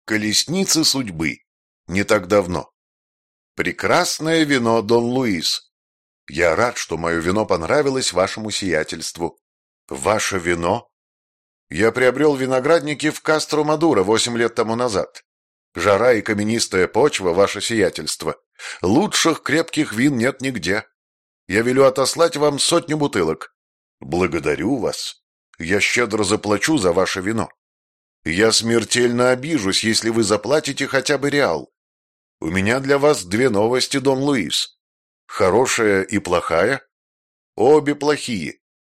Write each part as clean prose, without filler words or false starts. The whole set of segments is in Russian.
Колесницы судьбы. Не так давно. Прекрасное вино, Дон Луис. Я рад, что мое вино понравилось вашему сиятельству. Ваше вино? Я приобрел виноградники в Кастро-Мадуро 8 лет тому назад. Жара и каменистая почва, ваше сиятельство. Лучших крепких вин нет нигде. Я велю отослать вам 100 бутылок. Благодарю вас. Я щедро заплачу за ваше вино. Я смертельно обижусь, если вы заплатите хотя бы реал. У меня для вас 2 новости, Дон Луис. Хорошая и плохая? Обе плохие.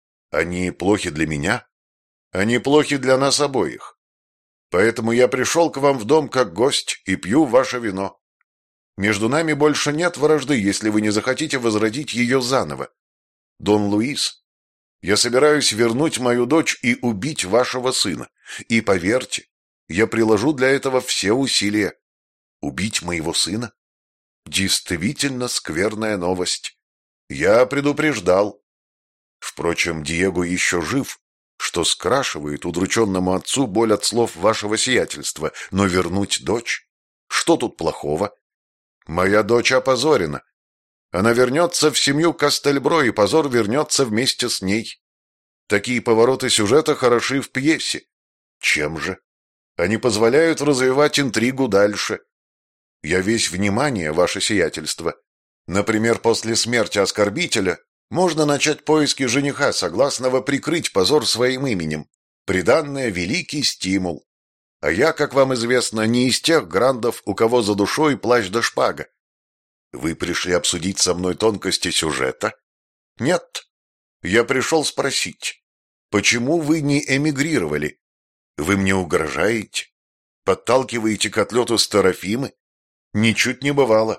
Они плохи для меня. Они плохи для нас обоих. Поэтому я пришел к вам в дом как гость и пью ваше вино. Между нами больше нет вражды, если вы не захотите возродить ее заново. Дон Луис, я собираюсь вернуть мою дочь и убить вашего сына. И поверьте, я приложу для этого все усилия. Убить моего сына? Действительно скверная новость. Я предупреждал. Впрочем, Диего еще жив, что скрашивает удрученному отцу боль от слов вашего сиятельства. Но вернуть дочь? Что тут плохого? Моя дочь опозорена. Она вернется в семью Кастельбро, и позор вернется вместе с ней. Такие повороты сюжета хороши в пьесе. Чем же? Они позволяют развивать интригу дальше. Я весь внимание, ваше сиятельство. Например, после смерти оскорбителя можно начать поиски жениха, согласного прикрыть позор своим именем. Приданное — великий стимул. А я, как вам известно, не из тех грандов, у кого за душой плащ да шпага. Вы пришли обсудить со мной тонкости сюжета? Нет. Я пришел спросить, почему вы не эмигрировали? Вы мне угрожаете? Подталкиваете к отлету с Терафимы? Ничуть не бывало.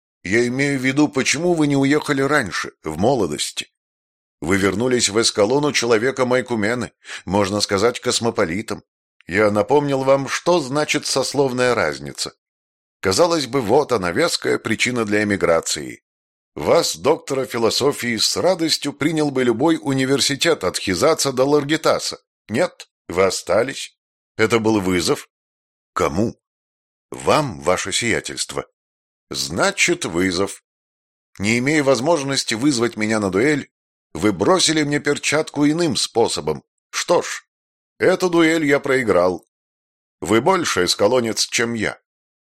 Я имею в виду, почему вы не уехали раньше, в молодости? Вы вернулись в Эскалону человеком Айкумены, можно сказать, космополитом. Я напомнил вам, что значит сословная разница. Казалось бы, вот она, веская причина для эмиграции. Вас, доктора философии, с радостью принял бы любой университет от Хизаца до Ларгитаса. Нет, вы остались. Это был вызов. Кому? Вам, ваше сиятельство. Значит, вызов. Не имея возможности вызвать меня на дуэль, вы бросили мне перчатку иным способом. Что ж, эту дуэль я проиграл. Вы больше эскалонец, чем я.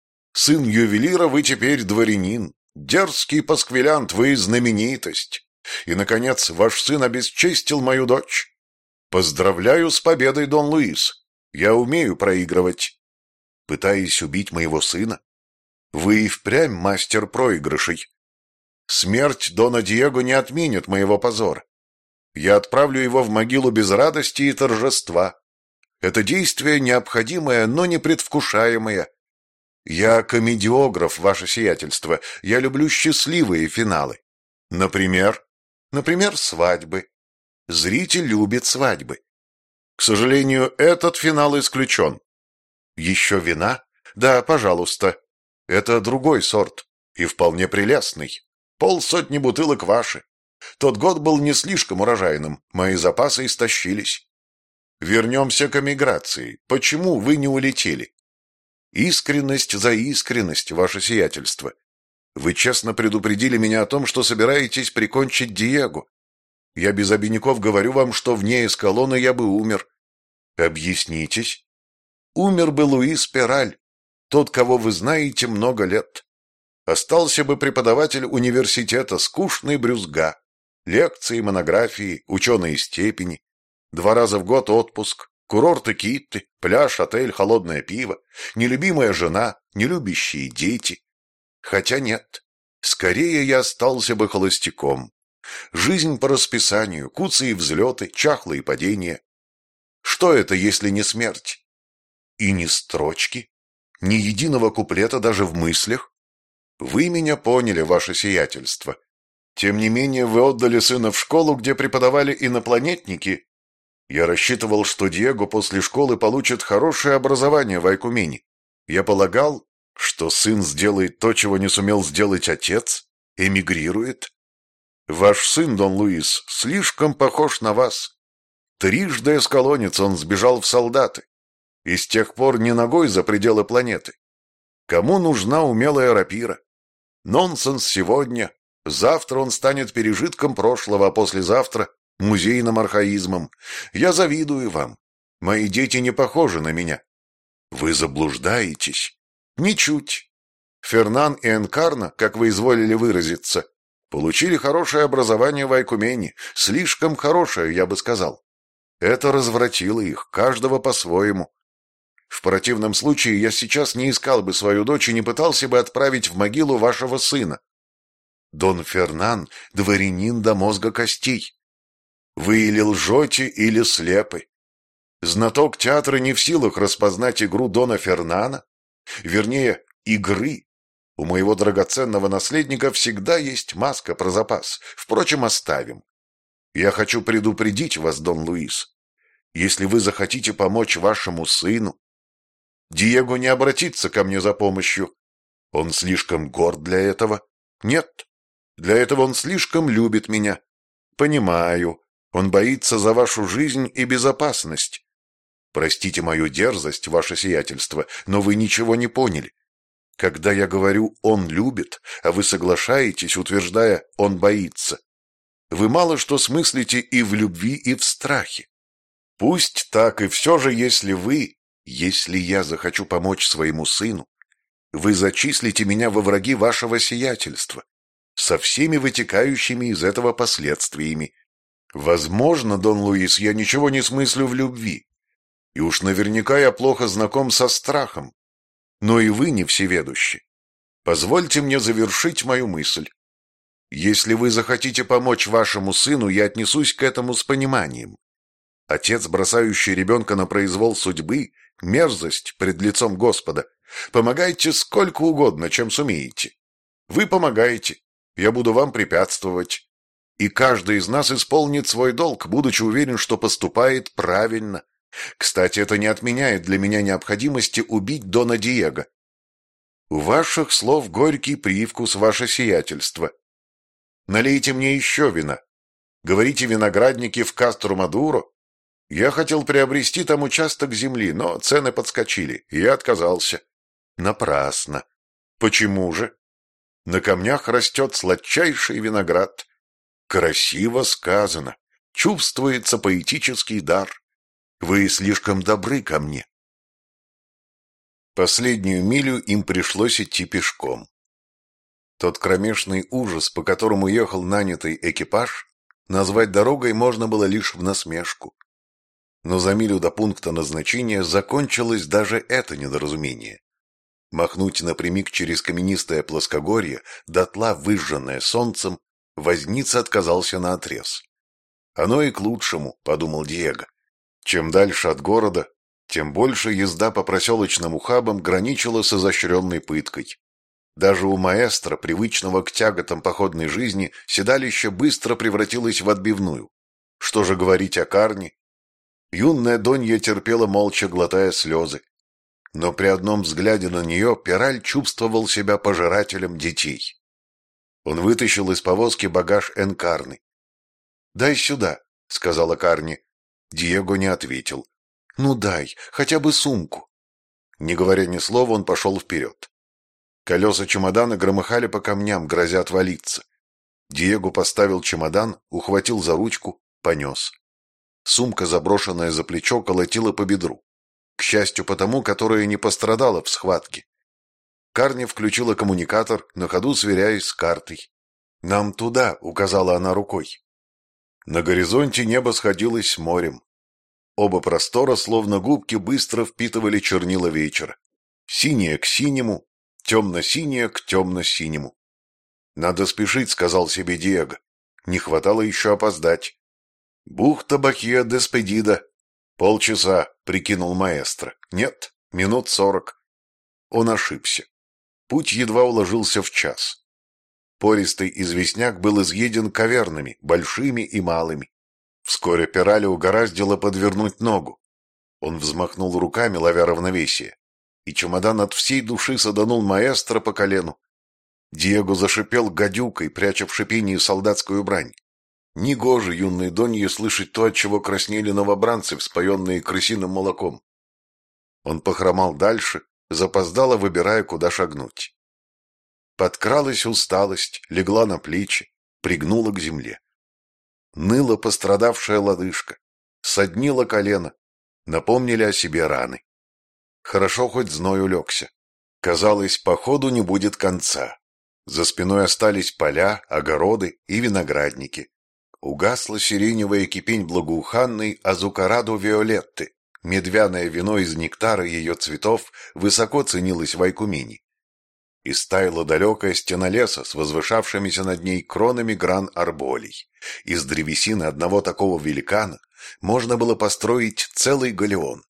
Сын ювелира, вы теперь дворянин. Дерзкий пасквилянт, вы знаменитость. И, наконец, ваш сын обесчестил мою дочь. Поздравляю с победой, Дон Луис. Я умею проигрывать. Пытаясь убить моего сына? Вы и впрямь мастер проигрышей. Смерть Дона Диего не отменит моего позора. Я отправлю его в могилу без радости и торжества. Это действие необходимое, но не предвкушаемое. Я комедиограф, ваше сиятельство. Я люблю счастливые финалы. Например? Например, свадьбы. Зритель любит свадьбы. К сожалению, этот финал исключен. Еще вина? Да, пожалуйста. Это другой сорт. И вполне прелестный. 50 бутылок ваши. Тот год был не слишком урожайным. Мои запасы истощились. Вернемся к эмиграции. Почему вы не улетели? Искренность за искренность, ваше сиятельство. Вы честно предупредили меня о том, что собираетесь прикончить Диего. Я без обиняков говорю вам, что вне Эскалона я бы умер. Объяснитесь. Умер бы Луис Пераль, тот, кого вы знаете много лет. Остался бы преподаватель университета, скучный брюзга. Лекции, монографии, ученые степени. 2 раза в год отпуск. Курорты Китты, пляж, отель, холодное пиво, нелюбимая жена, нелюбящие дети. Хотя нет, скорее я остался бы холостяком. Жизнь по расписанию, куцые взлеты, чахлые падения. Что это, если не смерть? И ни строчки, ни единого куплета даже в мыслях. Вы меня поняли, ваше сиятельство. Тем не менее, вы отдали сына в школу, где преподавали инопланетники. Я рассчитывал, что Диего после школы получит хорошее образование в Айкумене. Я полагал, что сын сделает то, чего не сумел сделать отец, эмигрирует. Ваш сын, Дон Луис, слишком похож на вас. 3 эскалонец, он сбежал в солдаты. и с тех пор ни ногой за пределы планеты. Кому нужна умелая рапира? Нонсенс сегодня, завтра он станет пережитком прошлого, а послезавтра — музейным архаизмом. Я завидую вам. Мои дети не похожи на меня. Вы заблуждаетесь. Ничуть. Фернан и Энкарна, как вы изволили выразиться, получили хорошее образование в Айкумене, слишком хорошее, я бы сказал. Это развратило их, каждого по-своему. В противном случае я сейчас не искал бы свою дочь и не пытался бы отправить в могилу вашего сына. Дон Фернан — дворянин до мозга костей. Вы или лжете, или слепы. Знаток театра не в силах распознать игру Дона Фернана, вернее, игры. У моего драгоценного наследника всегда есть маска про запас. Впрочем, оставим. Я хочу предупредить вас, Дон Луис. Если вы захотите помочь вашему сыну, Диего не обратится ко мне за помощью. Он слишком горд для этого. Нет, для этого он слишком любит меня. Понимаю, он боится за вашу жизнь и безопасность. Простите мою дерзость, ваше сиятельство, но вы ничего не поняли. Когда я говорю «он любит», а вы соглашаетесь, утверждая «он боится», вы мало что смыслите и в любви, и в страхе. Пусть так, и все же, если я захочу помочь своему сыну, вы зачислите меня во враги вашего сиятельства, со всеми вытекающими из этого последствиями. Возможно, Дон Луис, я ничего не смыслю в любви, и уж наверняка я плохо знаком со страхом, но и вы не всеведущи. Позвольте мне завершить мою мысль. Если вы захотите помочь вашему сыну, я отнесусь к этому с пониманием. Отец, бросающий ребенка на произвол судьбы, мерзость пред лицом Господа. Помогайте сколько угодно, чем сумеете. Вы помогаете, я буду вам препятствовать. И каждый из нас исполнит свой долг, будучи уверен, что поступает правильно. Кстати, это не отменяет для меня необходимости убить Дона Диего. У ваших слов горький привкус, ваше сиятельство. Налейте мне еще вина. Говорите, виноградники в Кастро-Мадуро? Я хотел приобрести там участок земли, но цены подскочили, и я отказался. Напрасно. Почему же? На камнях растет сладчайший виноград. Красиво сказано. Чувствуется поэтический дар. Вы слишком добры ко мне. Последнюю милю им пришлось идти пешком. Тот кромешный ужас, по которому ехал нанятый экипаж, назвать дорогой можно было лишь в насмешку. Но за милю до пункта назначения закончилось даже это недоразумение. Махнуть напрямик через каменистое плоскогорье, дотла выжженное солнцем, возница отказался наотрез. «Оно и к лучшему», — подумал Диего. Чем дальше от города, тем больше езда по проселочным ухабам граничила с изощренной пыткой. Даже у маэстро, привычного к тяготам походной жизни, седалище быстро превратилось в отбивную. Что же говорить о Карне? Юная Донья терпела молча, глотая слезы. Но при одном взгляде на нее Пираль чувствовал себя пожирателем детей. Он вытащил из повозки багаж Энкарны. «Дай сюда», — сказала Карни. Диего не ответил. «Ну дай, хотя бы сумку». Не говоря ни слова, он пошел вперед. Колеса чемодана громыхали по камням, грозя отвалиться. Диего поставил чемодан, ухватил за ручку, понес. Сумка, заброшенная за плечо, колотила по бедру. К счастью, потому, которая не пострадала в схватке. Карни включила коммуникатор, на ходу сверяясь с картой. «Нам туда», — указала она рукой. На горизонте небо сходилось с морем. Оба простора, словно губки, быстро впитывали чернила вечера. Синее к синему, темно-синее к темно-синему. «Надо спешить», — сказал себе Диего. Не хватало еще опоздать. «Бухта Бахия-де-Спедида. Полчаса», — прикинул маэстро. «Нет, минут 40». Он ошибся. Путь едва уложился в час. Пористый известняк был изъеден кавернами, большими и малыми. Вскоре Пирале угораздило подвернуть ногу. Он взмахнул руками, ловя равновесие, и чемодан от всей души саданул маэстро по колену. Диего зашипел гадюкой, пряча в шипении солдатскую брань. Негоже юной Донье слышать то, от чего краснели новобранцы, вспоенные крысиным молоком. Он похромал дальше, запоздало выбирая, куда шагнуть. Подкралась усталость, легла на плечи, пригнула к земле. Ныла пострадавшая лодыжка, соднило колено, напомнили о себе раны. Хорошо хоть зной улегся. Казалось, походу не будет конца. За спиной остались поля, огороды и виноградники. Угасла сиреневая кипень благоуханной азукарадо виолетты. Медвяное вино из нектара ее цветов высоко ценилось в Айкумене. И стаяла далекая стена леса с возвышавшимися над ней кронами гран-арболей. Из древесины одного такого великана можно было построить целый галеон.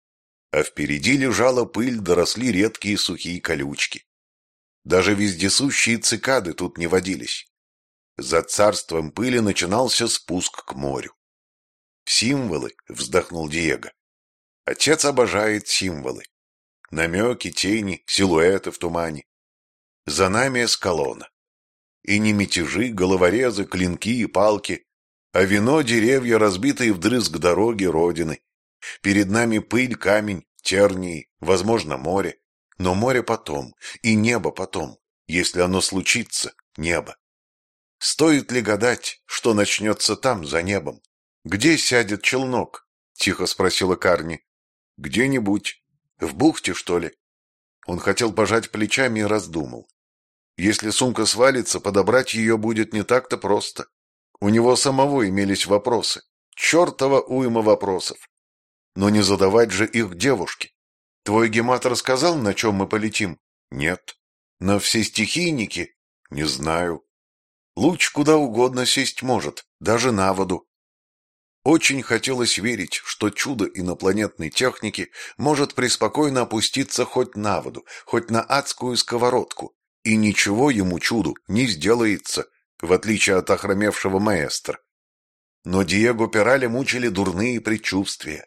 А впереди лежала пыль, доросли редкие сухие колючки. Даже вездесущие цикады тут не водились. За царством пыли начинался спуск к морю. «Символы», — вздохнул Диего. Отец обожает символы. Намеки, тени, силуэты в тумане. За нами эскалона. И не мятежи, головорезы, клинки и палки, а вино, деревья, разбитые вдрызг дороги Родины. Перед нами пыль, камень, тернии, возможно, море. Но море потом, и небо потом. Если оно случится, небо. Стоит ли гадать, что начнется там, за небом? Где сядет челнок? Тихо спросила Карни. Где-нибудь. В бухте, что ли? Он хотел пожать плечами и раздумал. Если сумка свалится, подобрать ее будет не так-то просто. У него самого имелись вопросы. Чертова уйма вопросов. Но не задавать же их девушке. Твой гемат рассказал, на чем мы полетим? Нет. На все стихийники? Не знаю. Луч куда угодно сесть может, даже на воду. Очень хотелось верить, что чудо инопланетной техники может преспокойно опуститься хоть на воду, хоть на адскую сковородку, и ничего ему чуду не сделается, в отличие от охромевшего маэстро. Но Диего Пирали мучили дурные предчувствия.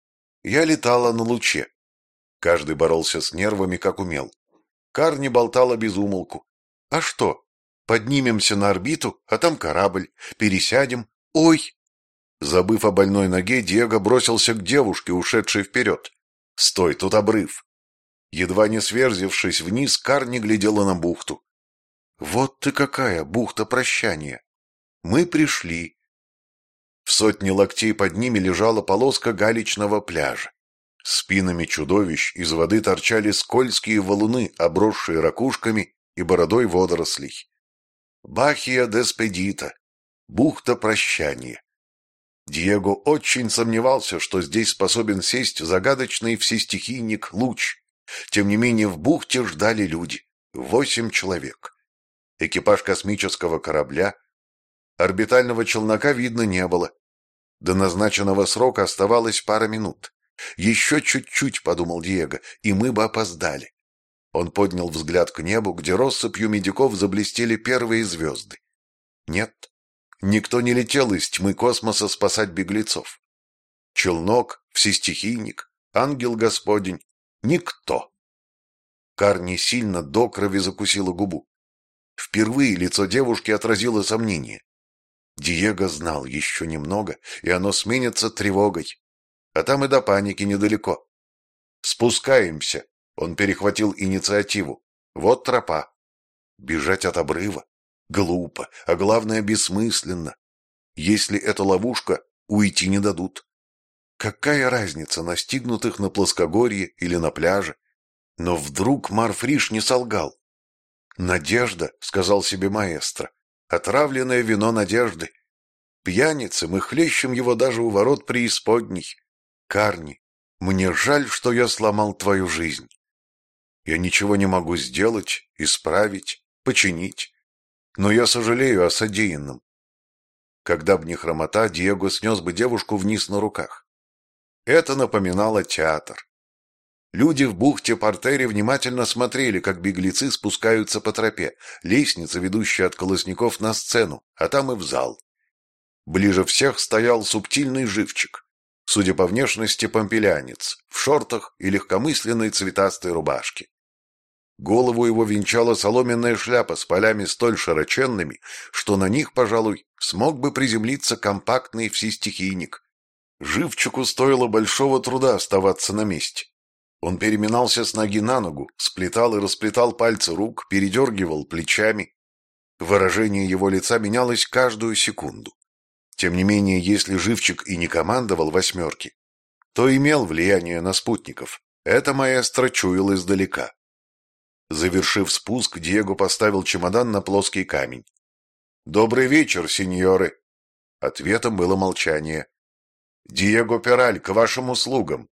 Я летала на луче. Каждый боролся с нервами, как умел. Карни болтала без умолку. А что? Поднимемся на орбиту, а там корабль. Пересядем. Ой! Забыв о больной ноге, Диего бросился к девушке, ушедшей вперед. «Стой, тут обрыв!» Едва не сверзившись вниз, Карни глядела на бухту. «Вот ты какая бухта прощания! Мы пришли!» В сотне локтей под ними лежала полоска галечного пляжа. Спинами чудовищ из воды торчали скользкие валуны, обросшие ракушками и бородой водорослей. Бахия Деспедита, бухта прощания. Диего очень сомневался, что здесь способен сесть загадочный всестихийник Луч. Тем не менее в бухте ждали люди. 8 человек. Экипаж космического корабля. Орбитального челнока видно не было. До назначенного срока оставалось пара минут. «Еще чуть-чуть», — подумал Диего, — «и мы бы опоздали». Он поднял взгляд к небу, где россыпью медиков заблестели первые звезды. Нет. Никто не летел из тьмы космоса спасать беглецов. Челнок, всестихийник, ангел Господень. Никто. Карни сильно до крови закусила губу. Впервые лицо девушки отразило сомнение. Диего знал еще немного, и оно сменится тревогой. А там и до паники недалеко. «Спускаемся!» Он перехватил инициативу. «Вот тропа. Бежать от обрыва? Глупо, а главное бессмысленно. Если это ловушка, уйти не дадут. Какая разница, настигнутых на плоскогорье или на пляже? Но вдруг Марфриш не солгал. «Надежда», — сказал себе маэстро, — «отравленное вино надежды. Пьяницы, мы хлещем его даже у ворот преисподней. Карни, мне жаль, что я сломал твою жизнь. Я ничего не могу сделать, исправить, починить. Но я сожалею о содеянном». Когда б не хромота, Диего снес бы девушку вниз на руках. Это напоминало театр. Люди в бухте Портере внимательно смотрели, как беглецы спускаются по тропе, лестница, ведущая от колосников на сцену, а там и в зал. Ближе всех стоял субтильный живчик, судя по внешности помпелянец, в шортах и легкомысленной цветастой рубашке. Голову его венчала соломенная шляпа с полями столь широченными, что на них, пожалуй, смог бы приземлиться компактный всестихийник. Живчику стоило большого труда оставаться на месте. Он переминался с ноги на ногу, сплетал и расплетал пальцы рук, передергивал плечами. Выражение его лица менялось каждую секунду. Тем не менее, если Живчик и не командовал «восьмерки», то имел влияние на спутников. Это маэстро чуял издалека. Завершив спуск, Диего поставил чемодан на плоский камень. «Добрый вечер, сеньоры!» Ответом было молчание. «Диего Пераль, к вашим услугам!»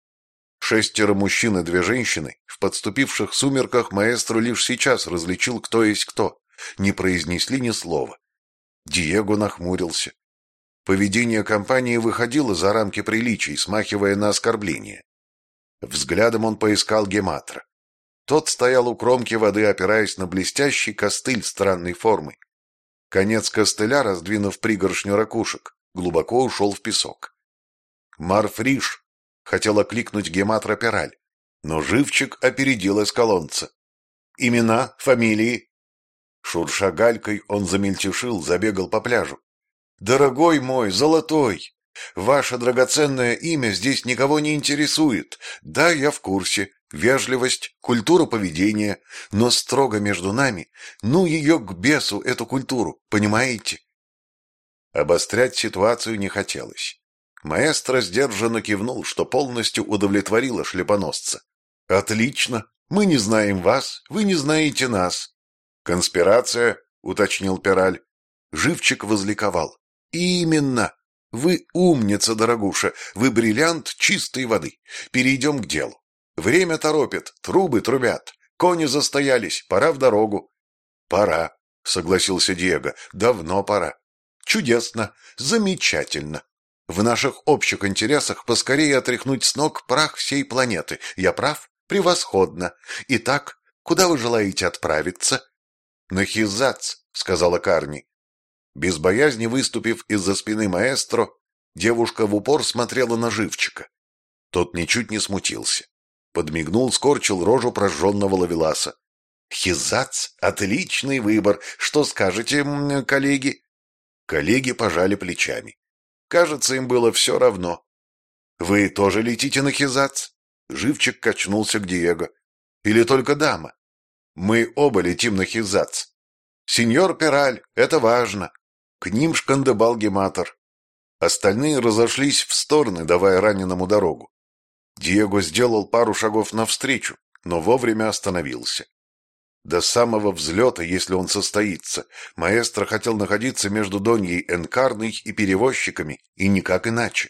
6 мужчин и 2 женщины, в подступивших сумерках маэстро лишь сейчас различил, кто есть кто, не произнесли ни слова. Диего нахмурился. Поведение компании выходило за рамки приличий, смахивая на оскорбление. Взглядом он поискал Гематра. Тот стоял у кромки воды, опираясь на блестящий костыль странной формы. Конец костыля, раздвинув пригоршню ракушек, глубоко ушел в песок. «Марфриш!» — хотел окликнуть Гематра Пераль, но Живчик опередил эскалонца. «Имена, фамилии?» Шурша галькой, он замельтешил, забегал по пляжу. «Дорогой мой, золотой! Ваше драгоценное имя здесь никого не интересует. Да, я в курсе. Вежливость, культура поведения. Но строго между нами. Ну ее к бесу, эту культуру, понимаете?» Обострять ситуацию не хотелось. Маэстро сдержанно кивнул, что полностью удовлетворило шлепоносца. «Отлично. Мы не знаем вас, вы не знаете нас». «Конспирация?» — уточнил Пераль. Живчик возликовал. «Именно! Вы умница, дорогуша, вы бриллиант чистой воды. Перейдем к делу. Время торопит, трубы трубят, кони застоялись, пора в дорогу». «Пора», — согласился Диего, — «давно пора». «Чудесно, замечательно. В наших общих интересах поскорее отряхнуть с ног прах всей планеты. Я прав? Превосходно. Итак, куда вы желаете отправиться?» «На Хизац», — сказала Карни. Без боязни выступив из-за спины маэстро, девушка в упор смотрела на Живчика. Тот ничуть не смутился. Подмигнул, скорчил рожу прожженного ловеласа. «Хизац? Отличный выбор. Что скажете, коллеги?» Коллеги пожали плечами. Кажется, им было все равно. «Вы тоже летите на Хизац?» Живчик качнулся к Диего. «Или только дама?» «Мы оба летим на Хизац». «Сеньор Пераль, это важно». К ним шкандыбал Гематр. Остальные разошлись в стороны, давая раненому дорогу. Диего сделал пару шагов навстречу, но вовремя остановился. До самого взлета, если он состоится, маэстро хотел находиться между Доньей Энкарной и перевозчиками, и никак иначе.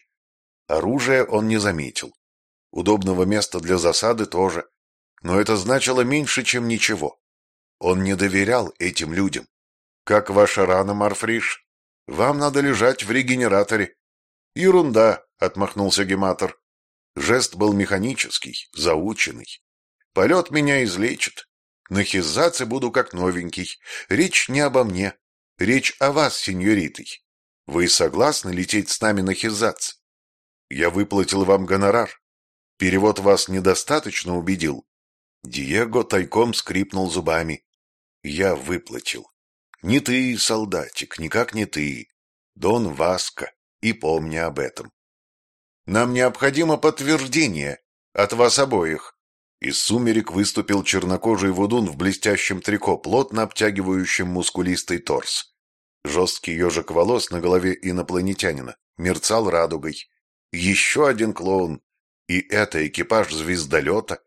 Оружия он не заметил. Удобного места для засады тоже. Но это значило меньше, чем ничего. Он не доверял этим людям. «Как ваша рана, Марфриш? Вам надо лежать в регенераторе». «Ерунда», — отмахнулся Гематор. Жест был механический, заученный. «Полет меня излечит. На Хизаце буду как новенький. Речь не обо мне. Речь о вас, сеньоритой. Вы согласны лететь с нами на Хизац? Я выплатил вам гонорар. Перевод вас недостаточно убедил?» Диего тайком скрипнул зубами. «Я выплатил. Не ты, солдатик, никак не ты. Дон Васко, и помни об этом. Нам необходимо подтверждение от вас обоих». Из сумерек выступил чернокожий вудун в блестящем трико, плотно обтягивающем мускулистый торс. Жесткий ежик волос на голове инопланетянина мерцал радугой. Еще один клоун. И это экипаж звездолета.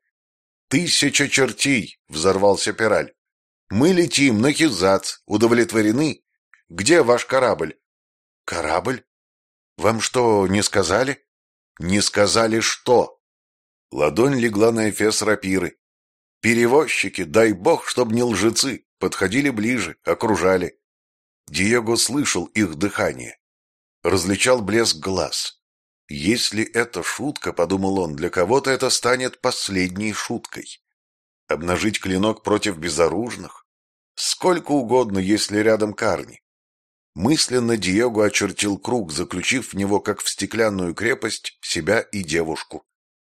«Тысяча чертей!» — взорвался Пераль. «Мы летим на Хизац. Удовлетворены? Где ваш корабль?» «Корабль? Вам что, не сказали?» «Не сказали что?» Ладонь легла на эфес рапиры. Перевозчики, дай бог, чтоб не лжецы, подходили ближе, окружали. Диего слышал их дыхание. Различал блеск глаз. Если это шутка, подумал он, для кого-то это станет последней шуткой. Обнажить клинок против безоружных? Сколько угодно, если рядом Карни. Мысленно Диего очертил круг, заключив в него, как в стеклянную крепость, себя и девушку.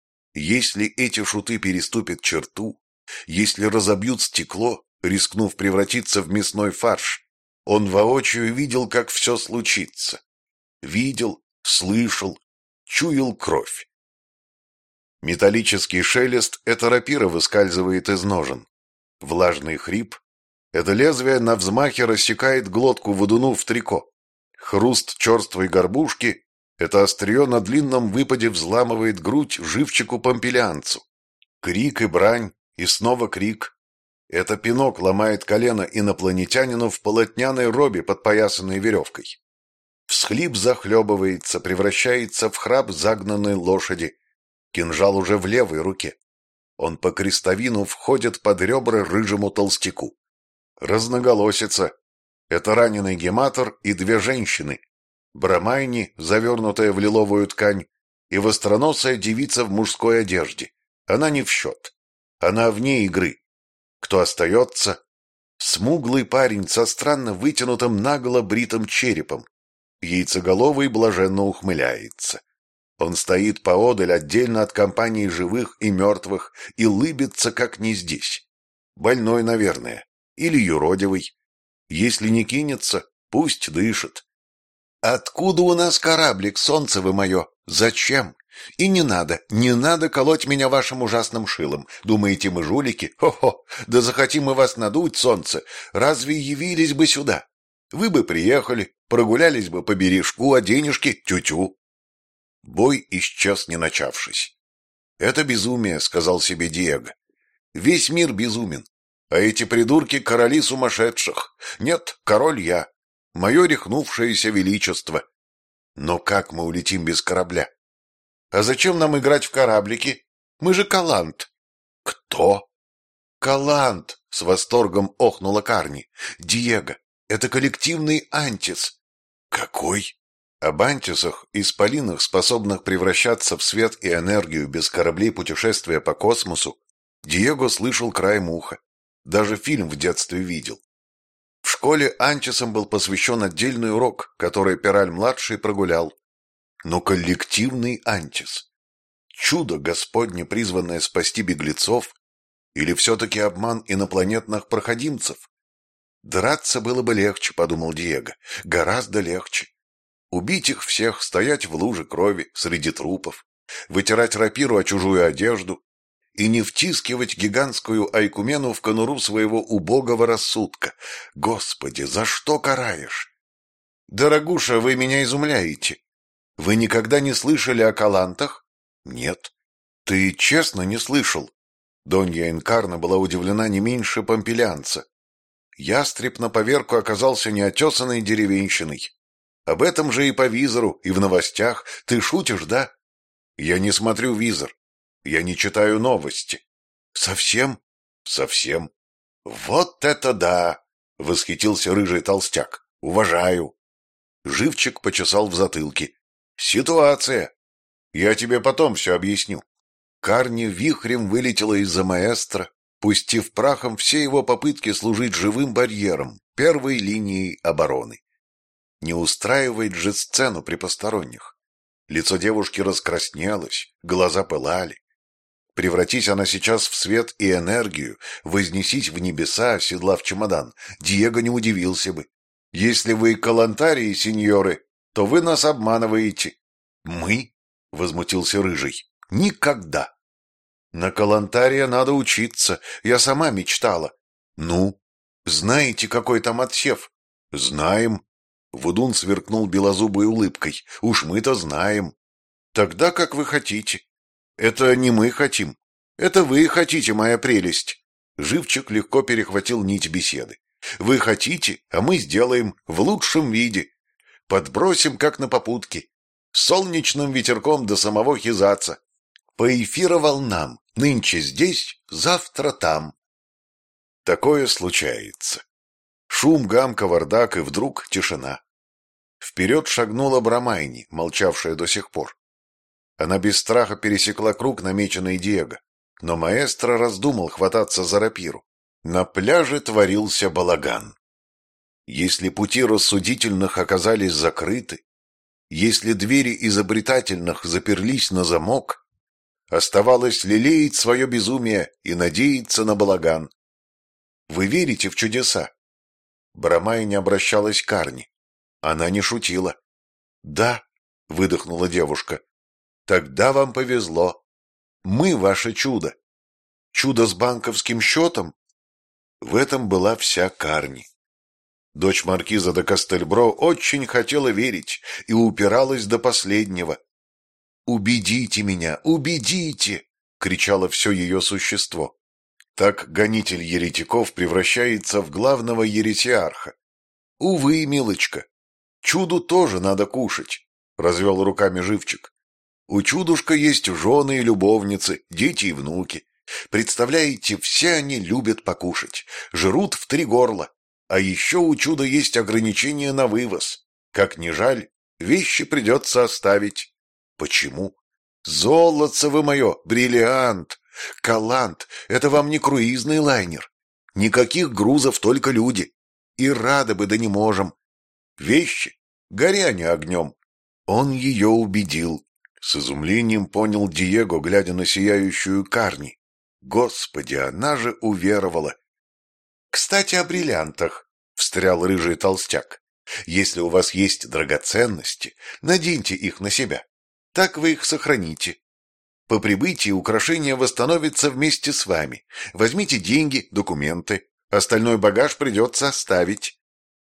Если эти шуты переступят черту, если разобьют стекло, рискнув превратиться в мясной фарш, он воочию видел, как все случится. Видел, слышал, чуял кровь. Металлический шелест — это рапира выскальзывает из ножен. Влажный хрип — это лезвие на взмахе рассекает глотку водуну в трико. Хруст черствой горбушки — это острие на длинном выпаде взламывает грудь живчику-помпелианцу. Крик и брань, и снова крик — это пинок ломает колено инопланетянину в полотняной робе, подпоясанной веревкой. Всхлип захлебывается, превращается в храп загнанной лошади. Кинжал уже в левой руке. Он по крестовину входит под ребра рыжему толстяку. Разноголосица — это раненый гематор и две женщины. Брамайни, завернутая в лиловую ткань, и востроносая девица в мужской одежде. Она не в счет. Она вне игры. Кто остается? Смуглый парень со странно вытянутым наголо бритым черепом. Яйцеголовый блаженно ухмыляется. Он стоит поодаль отдельно от компании живых и мертвых и лыбится, как не здесь. Больной, наверное, или юродивый. Если не кинется, пусть дышит. «Откуда у нас кораблик, солнце вы мое? Зачем? И не надо колоть меня вашим ужасным шилом. Думаете, мы жулики? Хо-хо! Да захотим мы вас надуть, солнце, разве явились бы сюда? Вы бы приехали, прогулялись бы по бережку, а денежки — тю-тю». Бой исчез, не начавшись. «Это безумие», — сказал себе Диего. «Весь мир безумен, а эти придурки — короли сумасшедших. Нет, король я, мое рехнувшееся величество. Но как мы улетим без корабля? А зачем нам играть в кораблики? Мы же Калант». «Кто?» «Калант», — с восторгом охнула Карни. «Диего, это коллективный антис». «Какой?» Об антисах, исполинах, способных превращаться в свет и энергию без кораблей путешествия по космосу, Диего слышал краем уха. Даже фильм в детстве видел. В школе антисам был посвящен отдельный урок, который Пераль-младший прогулял. Но коллективный антис. Чудо Господне, призванное спасти беглецов, или все-таки обман инопланетных проходимцев? Драться было бы легче, подумал Диего, гораздо легче. Убить их всех, стоять в луже крови среди трупов, вытирать рапиру о чужую одежду и не втискивать гигантскую айкумену в конуру своего убогого рассудка. Господи, за что караешь? Дорогуша, вы меня изумляете. Вы никогда не слышали о Калантах? Нет. Ты честно не слышал? Донья Инкарна была удивлена не меньше помпелианца. Ястреб на поверку оказался неотесанной деревенщиной. Об этом же и по визору, и в новостях. Ты шутишь, да? Я не смотрю визор. Я не читаю новости. Совсем? Совсем. Вот это да! Восхитился рыжий толстяк. Уважаю. Живчик почесал в затылке. Ситуация. Я тебе потом все объясню. Карни вихрем вылетела из-за маэстро, пустив прахом все его попытки служить живым барьером, первой линией обороны. Не устраивает же сцену при посторонних. Лицо девушки раскраснелось, глаза пылали. Превратись она сейчас в свет и энергию, вознесись в небеса, оседлав чемодан, Диего не удивился бы. Если вы калантарии, сеньоры, то вы нас обманываете. Мы? — возмутился Рыжий. Никогда. На калантария надо учиться, я сама мечтала. Ну, знаете, какой там отсев? Знаем. Вудун сверкнул белозубой улыбкой. Уж мы-то знаем. Тогда как вы хотите. Это не мы хотим. Это вы хотите, моя прелесть. Живчик легко перехватил нить беседы. Вы хотите, а мы сделаем в лучшем виде. Подбросим, как на попутке. Солнечным ветерком до самого Хизаца. По эфироволнам. Нынче здесь, завтра там. Такое случается. Шум, гам, кавардак, и вдруг тишина. Вперед шагнула Брамайни, молчавшая до сих пор. Она без страха пересекла круг, намеченный Диего, но маэстро раздумал хвататься за рапиру. На пляже творился балаган. Если пути рассудительных оказались закрыты, если двери изобретательных заперлись на замок, оставалось лелеять свое безумие и надеяться на балаган. Вы верите в чудеса? Брамай не обращалась к Карни. Она не шутила. «Да», — выдохнула девушка. «Тогда вам повезло. Мы ваше чудо. Чудо с банковским счетом? В этом была вся Карни. Дочь маркиза де Кастельбро очень хотела верить и упиралась до последнего. «Убедите меня, убедите!» — кричало все ее существо. Так гонитель еретиков превращается в главного еретиарха. «Увы, милочка, чуду тоже надо кушать», — развел руками живчик. «У чудушка есть жены и любовницы, дети и внуки. Представляете, все они любят покушать, жрут в 3 горла. А еще у чуда есть ограничения на вывоз. Как ни жаль, вещи придется оставить». «Почему?» «Золотце вы мое, бриллиант! Калант — это вам не круизный лайнер. Никаких грузов, только люди. И рады бы, да не можем. Вещи, горя они огнем». Он ее убедил. С изумлением понял Диего, глядя на сияющую Карни. Господи, она же уверовала. «Кстати, о бриллиантах», — встрял рыжий толстяк. «Если у вас есть драгоценности, наденьте их на себя. Так вы их сохраните. По прибытии украшение восстановится вместе с вами. Возьмите деньги, документы. Остальной багаж придется оставить».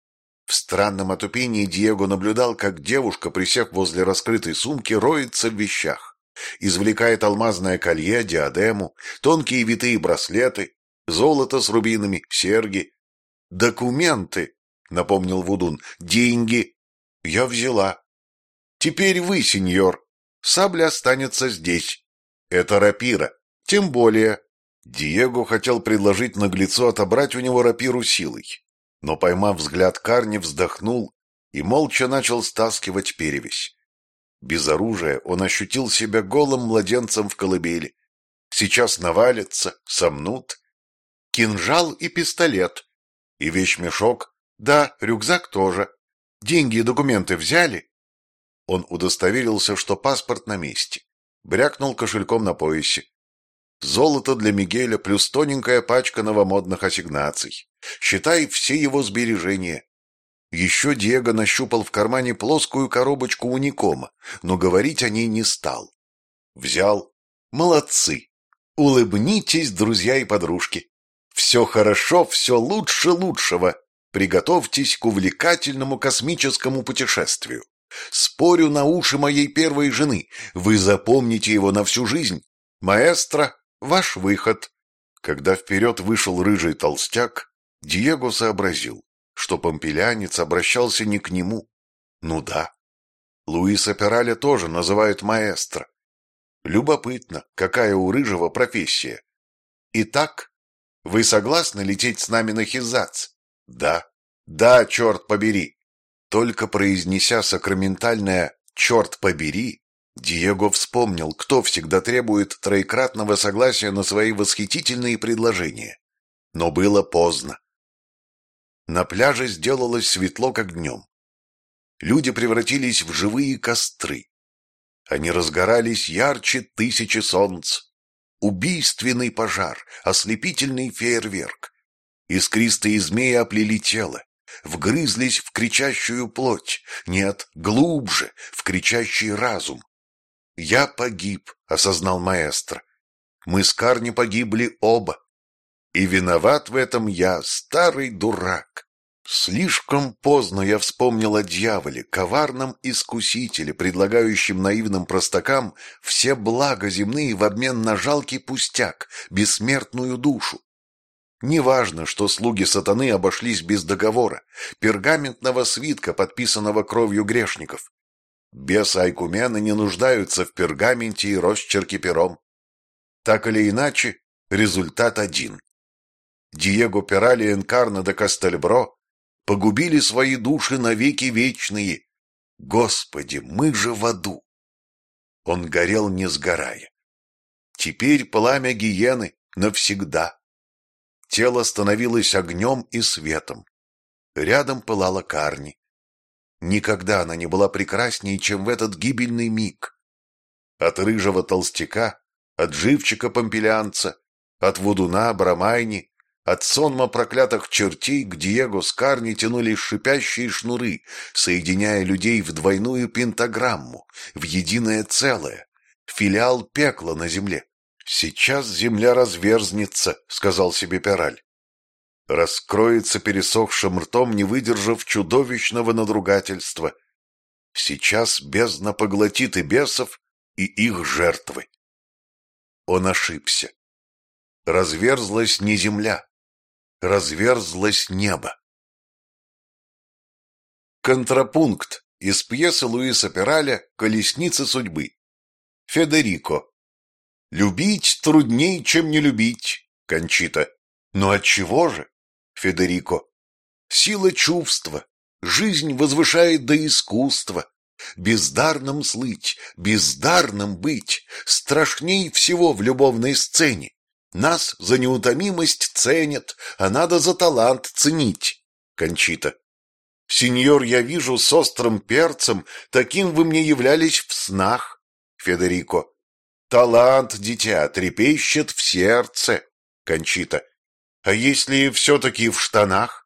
В странном отупении Диего наблюдал, как девушка, присев возле раскрытой сумки, роется в вещах. Извлекает алмазное колье, диадему, тонкие витые браслеты, золото с рубинами, серьги. «Документы», — напомнил Вудун, — «деньги». «Я взяла». «Теперь вы, сеньор. Сабля останется здесь. Это рапира. Тем более». Диего хотел предложить наглецу отобрать у него рапиру силой, но, поймав взгляд Карни, вздохнул и молча начал стаскивать перевязь. Без оружия он ощутил себя голым младенцем в колыбели. Сейчас навалятся, сомнут. Кинжал и пистолет. И вещмешок. Да, рюкзак тоже. Деньги и документы взяли? Он удостоверился, что паспорт на месте. Брякнул кошельком на поясе. Золото для Мигеля плюс тоненькая пачка новомодных ассигнаций. Считай, все его сбережения. Еще Диего нащупал в кармане плоскую коробочку уникома, но говорить о ней не стал. Взял. Молодцы. Улыбнитесь, друзья и подружки. Все хорошо, все лучше лучшего. Приготовьтесь к увлекательному космическому путешествию. Спорю на уши моей первой жены. Вы запомните его на всю жизнь. Маэстро, ваш выход. Когда вперед вышел рыжий толстяк, Диего сообразил, что помпелянец обращался не к нему. Ну да, Луиса Пераля тоже называют маэстро. Любопытно, какая у рыжего профессия. Итак, вы согласны лететь с нами на Хизац? Да. Да, черт побери. Только произнеся сакраментальное «черт побери», Диего вспомнил, кто всегда требует троекратного согласия на свои восхитительные предложения. Но было поздно. На пляже сделалось светло, как днем. Люди превратились в живые костры. Они разгорались ярче 1000 солнц. Убийственный пожар, ослепительный фейерверк. Искристые змеи оплели тело, вгрызлись в кричащую плоть, нет, глубже, в кричащий разум. «Я погиб», — осознал маэстро. «Мы с Карни погибли оба. И виноват в этом я, старый дурак. Слишком поздно я вспомнил о дьяволе, коварном искусителе, предлагающем наивным простакам все блага земные в обмен на жалкий пустяк, бессмертную душу. Неважно, что слуги сатаны обошлись без договора, пергаментного свитка, подписанного кровью грешников. Бесы-айкумены не нуждаются в пергаменте и росчерке пером. Так или иначе, результат один. Диего Пераль и Энкарна де Кастельбро погубили свои души навеки вечные. Господи, мы же в аду! Он горел, не сгорая. Теперь пламя гиены навсегда. Тело становилось огнем и светом. Рядом пылала Карни. Никогда она не была прекраснее, чем в этот гибельный миг. От рыжего толстяка, от живчика помпелянца, от Вудуна, Брамайни, от сонма проклятых чертей к Диего с Карни тянулись шипящие шнуры, соединяя людей в двойную пентаграмму, в единое целое, филиал пекла на земле. «Сейчас земля разверзнется», — сказал себе Пираль. «Раскроется пересохшим ртом, не выдержав чудовищного надругательства. Сейчас бездна поглотит и бесов, и их жертвы». Он ошибся. Разверзлась не земля, разверзлось небо. Контрапункт из пьесы Луиса Пираля «Колесница судьбы». Федерико. «Любить трудней, чем не любить», Кончита. «Но отчего же?» Федерико. «Сила чувства, жизнь возвышает до искусства. Бездарным слыть, бездарным быть страшней всего в любовной сцене. Нас за неутомимость ценят, а надо за талант ценить». Кончита. «Сеньор, я вижу с острым перцем, таким вы мне являлись в снах». Федерико. «Талант, дитя, трепещет в сердце». Кончита. «А если все-таки в штанах?»